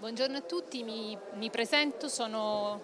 Buongiorno a tutti, mi presento, sono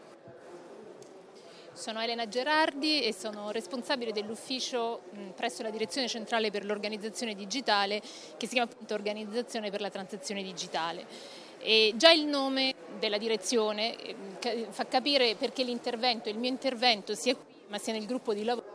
Elena Gerardi e sono responsabile dell'ufficio presso la Direzione Centrale per l'Organizzazione Digitale, che si chiama appunto Organizzazione per la Transizione Digitale. E già il nome della direzione fa capire perché il mio intervento sia qui ma sia nel gruppo di lavoro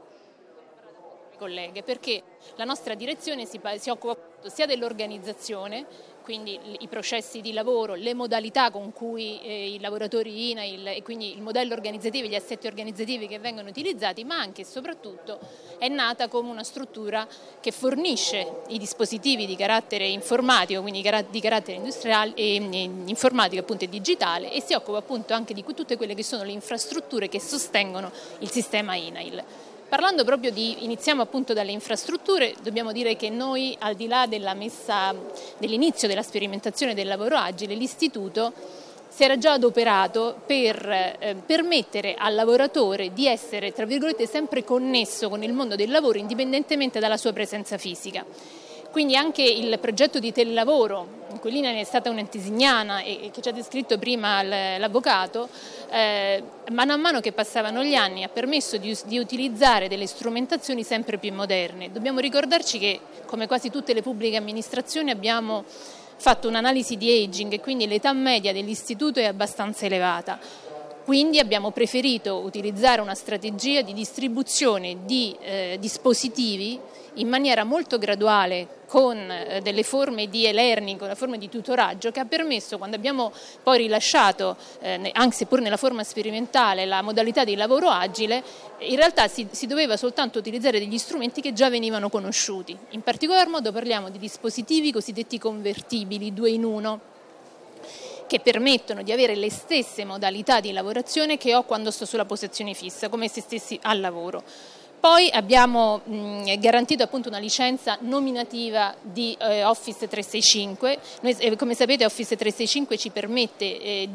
colleghe, perché la nostra direzione si occupa sia dell'organizzazione, quindi i processi di lavoro, le modalità con cui i lavoratori INAIL e quindi il modello organizzativo, gli assetti organizzativi che vengono utilizzati, ma anche e soprattutto è nata come una struttura che fornisce i dispositivi di carattere informatico, quindi di carattere industriale e informatico appunto e digitale, e si occupa appunto anche di tutte quelle che sono le infrastrutture che sostengono il sistema INAIL. Parlando proprio iniziamo appunto dalle infrastrutture, dobbiamo dire che noi, al di là dell'inizio della sperimentazione del lavoro agile, l'Istituto si era già adoperato per permettere al lavoratore di essere, tra virgolette, sempre connesso con il mondo del lavoro indipendentemente dalla sua presenza fisica. Quindi anche il progetto di telelavoro, in cui l'INAIL è stata un'antesignana e che ci ha descritto prima l'avvocato, mano a mano che passavano gli anni ha permesso di utilizzare delle strumentazioni sempre più moderne. Dobbiamo ricordarci che, come quasi tutte le pubbliche amministrazioni, abbiamo fatto un'analisi di aging e quindi l'età media dell'istituto è abbastanza elevata. Quindi abbiamo preferito utilizzare una strategia di distribuzione di dispositivi in maniera molto graduale, con delle forme di e-learning, con una forma di tutoraggio che ha permesso, quando abbiamo poi rilasciato, anche seppur nella forma sperimentale, la modalità di lavoro agile, in realtà si doveva soltanto utilizzare degli strumenti che già venivano conosciuti. In particolar modo parliamo di dispositivi cosiddetti convertibili, 2 in 1, che permettono di avere le stesse modalità di lavorazione che ho quando sto sulla posizione fissa, come se stessi al lavoro. Poi abbiamo garantito appunto una licenza nominativa di Office 365. Noi, come sapete, Office 365 ci permette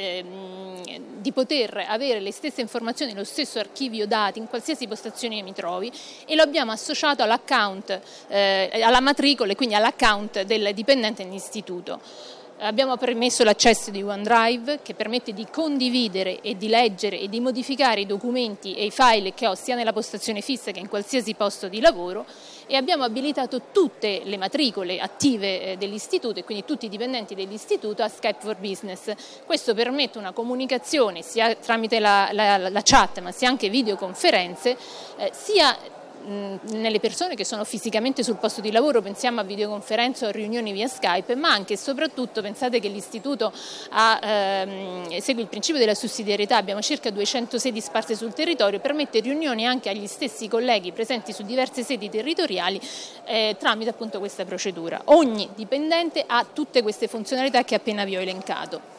di poter avere le stesse informazioni, lo stesso archivio dati in qualsiasi postazione mi trovi, e lo abbiamo associato all'account, alla matricola e quindi all'account del dipendente dell'istituto. Abbiamo permesso l'accesso di OneDrive, che permette di condividere e di leggere e di modificare i documenti e i file che ho sia nella postazione fissa che in qualsiasi posto di lavoro, e abbiamo abilitato tutte le matricole attive dell'istituto e quindi tutti i dipendenti dell'istituto a Skype for Business. Questo permette una comunicazione sia tramite la chat ma sia anche videoconferenze, sia nelle persone che sono fisicamente sul posto di lavoro, pensiamo a videoconferenze o riunioni via Skype, ma anche e soprattutto pensate che l'istituto segue il principio della sussidiarietà, abbiamo circa 200 sedi sparse sul territorio, permette riunioni anche agli stessi colleghi presenti su diverse sedi territoriali tramite appunto questa procedura. Ogni dipendente ha tutte queste funzionalità che appena vi ho elencato.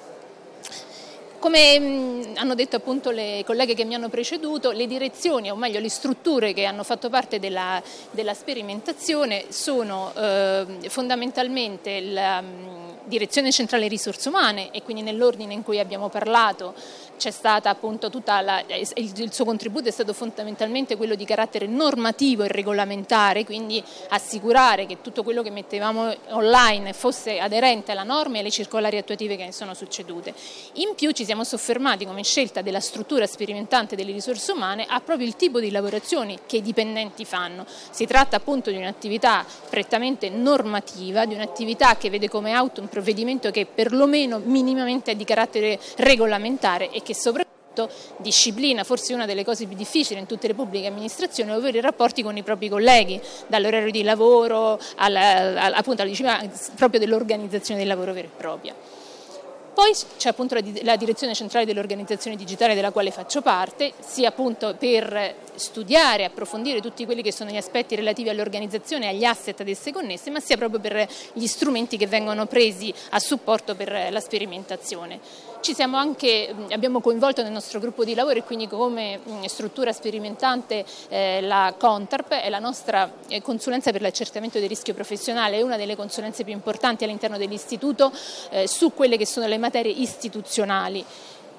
Come hanno detto appunto le colleghe che mi hanno preceduto, le direzioni, o meglio le strutture che hanno fatto parte della sperimentazione sono fondamentalmente la Direzione Centrale Risorse Umane, e quindi nell'ordine in cui abbiamo parlato c'è stata appunto il suo contributo è stato fondamentalmente quello di carattere normativo e regolamentare, quindi assicurare che tutto quello che mettevamo online fosse aderente alla norma e alle circolari attuative che ne sono succedute. In più ci siamo soffermati, come scelta della struttura sperimentante delle risorse umane, a proprio il tipo di lavorazioni che i dipendenti fanno. Si tratta appunto di un'attività prettamente normativa, di un'attività che vede come auto un provvedimento che perlomeno minimamente è di carattere regolamentare e che soprattutto disciplina forse una delle cose più difficili in tutte le pubbliche amministrazioni, ovvero i rapporti con i propri colleghi, dall'orario di lavoro appunto alla disciplina proprio dell'organizzazione del lavoro vera e propria. Poi c'è appunto la Direzione Centrale dell'Organizzazione Digitale, della quale faccio parte, sia appunto per studiare e approfondire tutti quelli che sono gli aspetti relativi all'organizzazione e agli asset ad esse connessi, ma sia proprio per gli strumenti che vengono presi a supporto per la sperimentazione. Abbiamo coinvolto nel nostro gruppo di lavoro, e quindi come struttura sperimentante la Contarp, è la nostra consulenza per l'accertamento del rischio professionale, è una delle consulenze più importanti all'interno dell'istituto su quelle che sono le materie istituzionali.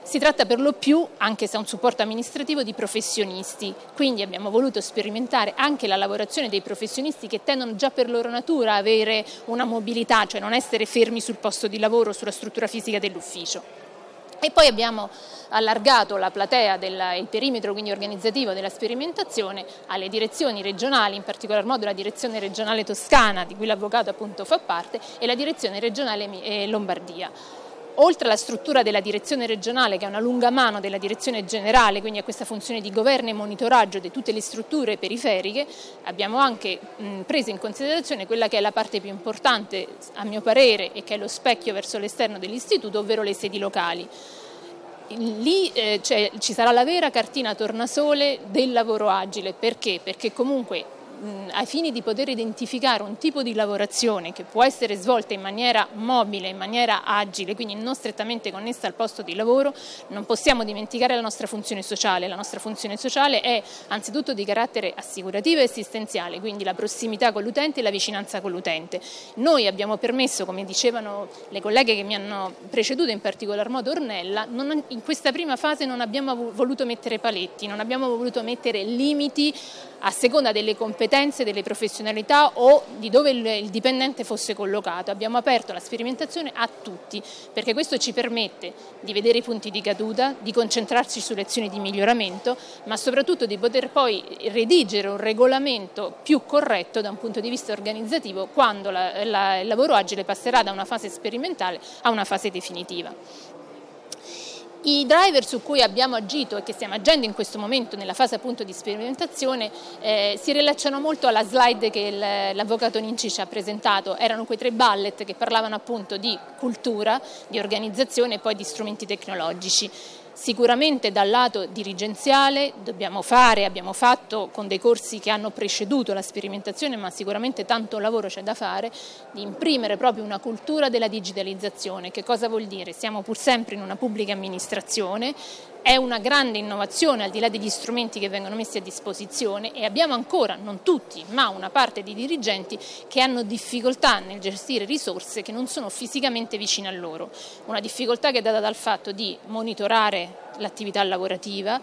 Si tratta per lo più, anche se ha un supporto amministrativo, di professionisti, quindi abbiamo voluto sperimentare anche la lavorazione dei professionisti che tendono già per loro natura a avere una mobilità, cioè non essere fermi sul posto di lavoro, sulla struttura fisica dell'ufficio. E poi abbiamo allargato la platea, il perimetro quindi organizzativo della sperimentazione alle direzioni regionali, in particolar modo la direzione regionale toscana, di cui l'avvocato appunto fa parte, e la direzione regionale Lombardia. Oltre alla struttura della direzione regionale, che è una lunga mano della direzione generale, quindi ha questa funzione di governo e monitoraggio di tutte le strutture periferiche, abbiamo anche preso in considerazione quella che è la parte più importante, a mio parere, e che è lo specchio verso l'esterno dell'istituto, ovvero le sedi locali. Lì ci sarà la vera cartina tornasole del lavoro agile. Perché? Perché comunque ai fini di poter identificare un tipo di lavorazione che può essere svolta in maniera mobile, in maniera agile, quindi non strettamente connessa al posto di lavoro, non possiamo dimenticare la nostra funzione sociale. La nostra funzione sociale è anzitutto di carattere assicurativo e assistenziale, quindi la prossimità con l'utente e la vicinanza con l'utente. Noi abbiamo permesso, come dicevano le colleghe che mi hanno preceduto, in particolar modo Ornella, in questa prima fase non abbiamo voluto mettere paletti, non abbiamo voluto mettere limiti a seconda delle competenze, delle professionalità o di dove il dipendente fosse collocato. Abbiamo aperto la sperimentazione a tutti, perché questo ci permette di vedere i punti di caduta, di concentrarci sulle azioni di miglioramento, ma soprattutto di poter poi redigere un regolamento più corretto da un punto di vista organizzativo quando il lavoro agile passerà da una fase sperimentale a una fase definitiva. I driver su cui abbiamo agito e che stiamo agendo in questo momento nella fase appunto di sperimentazione si rilacciano molto alla slide che l'avvocato Ninci ci ha presentato. Erano quei 3 bullet che parlavano appunto di cultura, di organizzazione e poi di strumenti tecnologici. Sicuramente dal lato dirigenziale abbiamo fatto con dei corsi che hanno preceduto la sperimentazione, ma sicuramente tanto lavoro c'è da fare, di imprimere proprio una cultura della digitalizzazione. Che cosa vuol dire? Siamo pur sempre in una pubblica amministrazione, è una grande innovazione al di là degli strumenti che vengono messi a disposizione e abbiamo ancora, non tutti, ma una parte di dirigenti che hanno difficoltà nel gestire risorse che non sono fisicamente vicine a loro. Una difficoltà che è data dal fatto di monitorare l'attività lavorativa,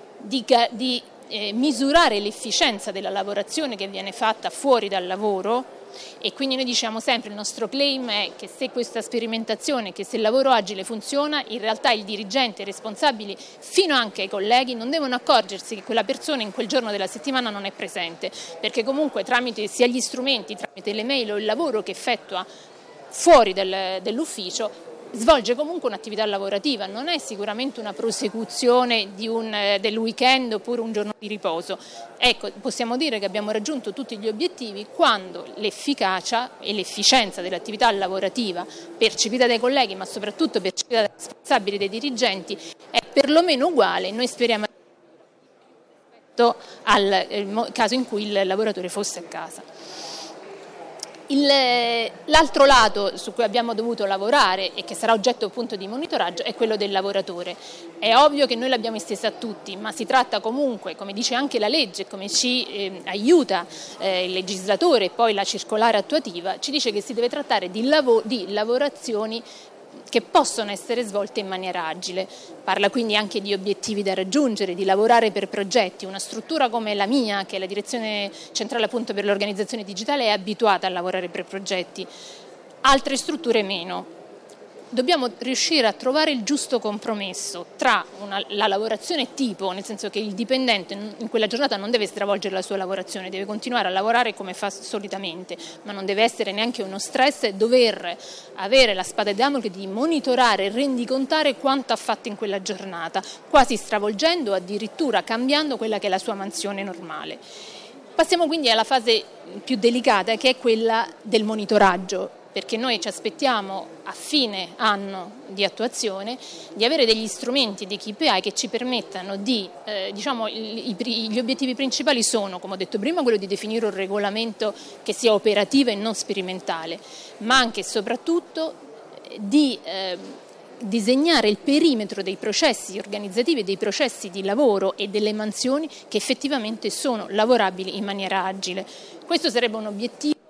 di misurare l'efficienza della lavorazione che viene fatta fuori dal lavoro. E quindi noi diciamo sempre, il nostro claim è che se questa sperimentazione, che se il lavoro agile funziona, in realtà il dirigente, i responsabili, fino anche ai colleghi, non devono accorgersi che quella persona in quel giorno della settimana non è presente, perché comunque tramite sia gli strumenti, tramite le mail o il lavoro che effettua fuori dell'ufficio, svolge comunque un'attività lavorativa, non è sicuramente una prosecuzione del weekend oppure un giorno di riposo. Ecco, possiamo dire che abbiamo raggiunto tutti gli obiettivi quando l'efficacia e l'efficienza dell'attività lavorativa percepita dai colleghi, ma soprattutto percepita dai responsabili, dei dirigenti, è perlomeno uguale. Noi speriamo rispetto al caso in cui il lavoratore fosse a casa. L'altro lato su cui abbiamo dovuto lavorare e che sarà oggetto appunto di monitoraggio è quello del lavoratore. È ovvio che noi l'abbiamo estesa a tutti, ma si tratta comunque, come dice anche la legge, come ci aiuta il legislatore e poi la circolare attuativa, ci dice che si deve trattare di lavorazioni che possono essere svolte in maniera agile. Parla quindi anche di obiettivi da raggiungere, di lavorare per progetti. Una struttura come la mia, che è la direzione centrale appunto per l'organizzazione digitale, è abituata a lavorare per progetti, altre strutture meno. Dobbiamo riuscire a trovare il giusto compromesso tra la lavorazione tipo, nel senso che il dipendente in quella giornata non deve stravolgere la sua lavorazione, deve continuare a lavorare come fa solitamente, ma non deve essere neanche uno stress e dover avere la spada di Damocle di monitorare e rendicontare quanto ha fatto in quella giornata, quasi stravolgendo o addirittura cambiando quella che è la sua mansione normale. Passiamo quindi alla fase più delicata, che è quella del monitoraggio, perché noi ci aspettiamo a fine anno di attuazione di avere degli strumenti di KPI che ci permettano di, gli obiettivi principali sono, come ho detto prima, quello di definire un regolamento che sia operativo e non sperimentale, ma anche e soprattutto di disegnare il perimetro dei processi organizzativi, dei processi di lavoro e delle mansioni che effettivamente sono lavorabili in maniera agile. Questo sarebbe un obiettivo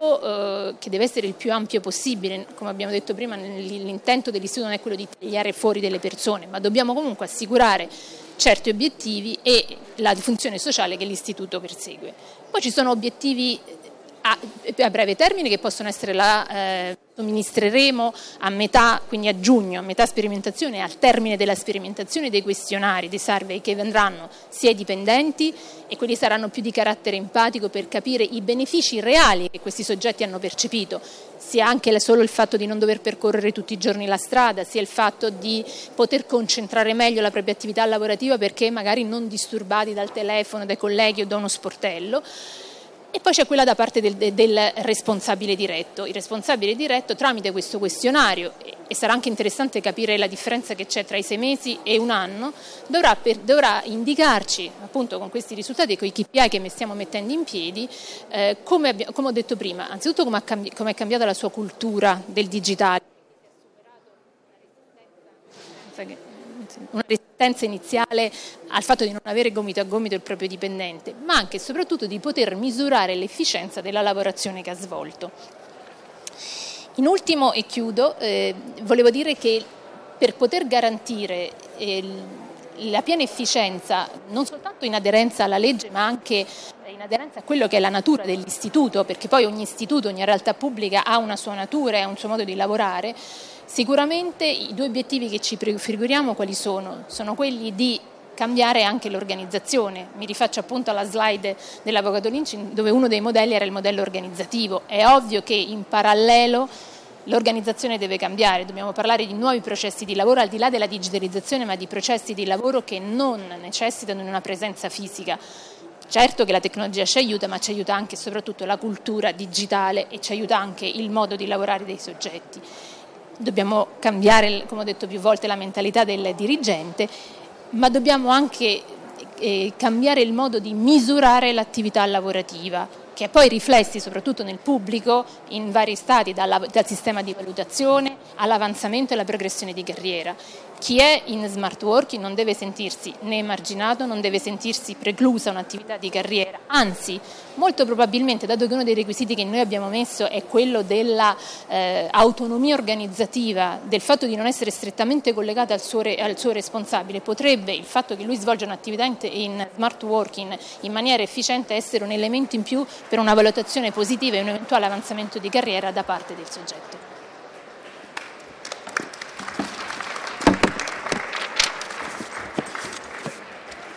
che deve essere il più ampio possibile. Come abbiamo detto prima, l'intento dell'istituto non è quello di tagliare fuori delle persone, ma dobbiamo comunque assicurare certi obiettivi e la funzione sociale che l'istituto persegue. Poi ci sono obiettivi a breve termine che possono essere somministreremo a metà, quindi a giugno, a metà sperimentazione, al termine della sperimentazione dei questionari, dei survey che vendranno sia ai dipendenti, e quelli saranno più di carattere empatico per capire i benefici reali che questi soggetti hanno percepito, sia anche solo il fatto di non dover percorrere tutti i giorni la strada, sia il fatto di poter concentrare meglio la propria attività lavorativa perché magari non disturbati dal telefono, dai colleghi o da uno sportello. E poi c'è quella da parte del responsabile diretto. Il responsabile diretto, tramite questo questionario, e sarà anche interessante capire la differenza che c'è tra i 6 mesi e un anno, dovrà indicarci, appunto con questi risultati e con i KPI che stiamo mettendo in piedi, come ho detto prima, anzitutto come è cambiata la sua cultura del digitale. Una resistenza iniziale al fatto di non avere gomito a gomito il proprio dipendente, ma anche e soprattutto di poter misurare l'efficienza della lavorazione che ha svolto. In ultimo, e chiudo, volevo dire che per poter garantire la piena efficienza, non soltanto in aderenza alla legge, ma anche in aderenza a quello che è la natura dell'istituto, perché poi ogni istituto, ogni realtà pubblica ha una sua natura e un suo modo di lavorare. Sicuramente i 2 obiettivi che ci prefiguriamo quali sono? Sono quelli di cambiare anche l'organizzazione. Mi rifaccio appunto alla slide dell'avvocato Lynch, dove uno dei modelli era il modello organizzativo. È ovvio che in parallelo l'organizzazione deve cambiare, dobbiamo parlare di nuovi processi di lavoro al di là della digitalizzazione, ma di processi di lavoro che non necessitano di una presenza fisica. Certo che la tecnologia ci aiuta, ma ci aiuta anche e soprattutto la cultura digitale e ci aiuta anche il modo di lavorare dei soggetti. Dobbiamo cambiare, come ho detto più volte, la mentalità del dirigente, ma dobbiamo anche cambiare il modo di misurare l'attività lavorativa, che ha poi riflessi soprattutto nel pubblico in vari stadi, dal sistema di valutazione all'avanzamento e alla progressione di carriera. Chi è in smart working non deve sentirsi né emarginato, non deve sentirsi preclusa un'attività di carriera, anzi molto probabilmente, dato che uno dei requisiti che noi abbiamo messo è quello della autonomia organizzativa, del fatto di non essere strettamente collegata al suo responsabile, potrebbe il fatto che lui svolga un'attività in smart working in maniera efficiente essere un elemento in più per una valutazione positiva e un eventuale avanzamento di carriera da parte del soggetto.